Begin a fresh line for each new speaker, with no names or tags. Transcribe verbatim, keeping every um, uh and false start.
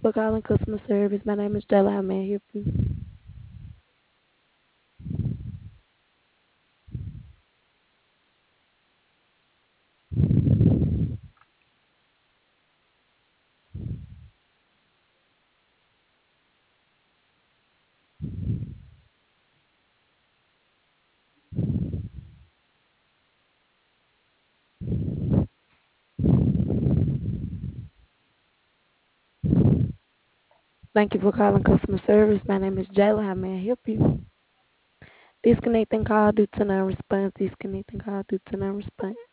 for calling customer service. My name is Jayla. How may I help you? Thank you for calling customer service. My name is Jayla. How may I help you? Disconnecting call due to non-response. Disconnecting call due to non-response.